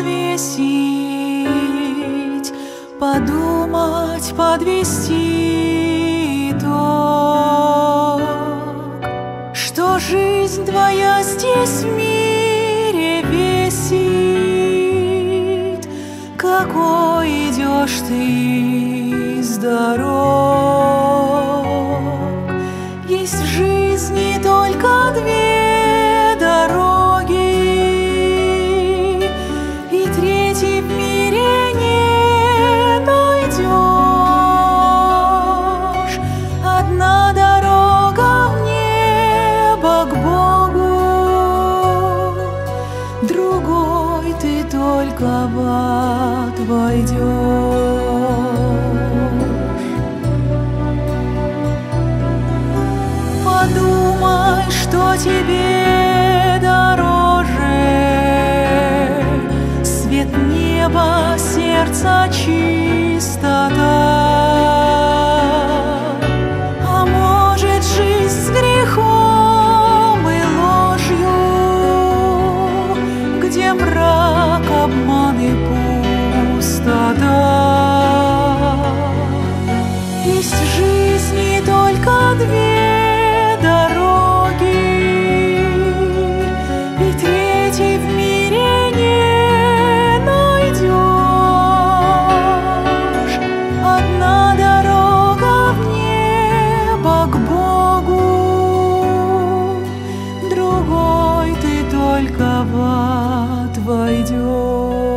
взвесить, подумать, подвести итог, что жизнь твоя здесь в мире весит, какой идешь ты из дорог. Есть в жизни только две дороги, и третьей в мире не найдешь. Одна дорога в небо к Богу, другой ты только в ад войдешь. Подумай, что тебе дороже: свет неба, сердца, чистота. А может, жизнь с грехом и ложью, где мрак, обман и пустота. Есть в жизни только две дороги, и третьей в мире не найдешь. Одна дорога в небо к Богу, другой ты только в ад войдешь.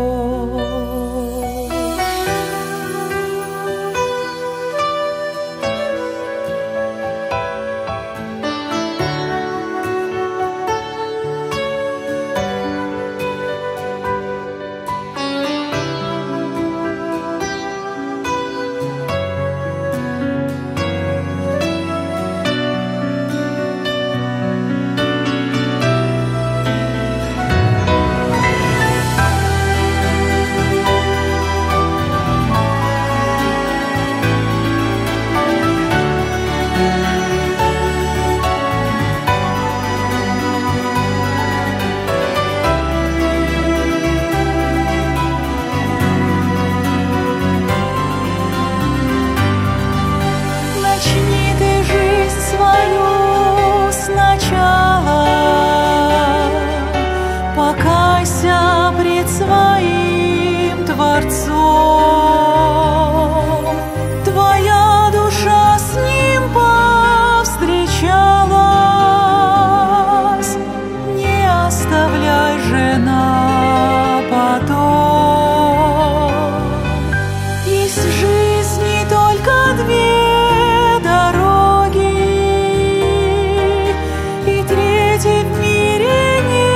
Покайся пред своим Творцом, твоя душа с ним повстречалась, не оставляй же на потом. Есть в жизни только две дороги, и третьей в мире нет.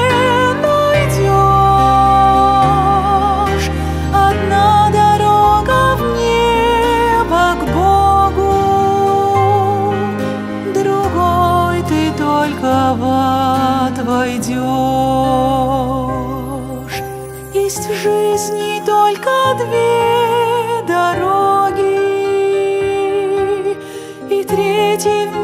Только в ад войдешь. Есть в жизни только две дороги, и третьей в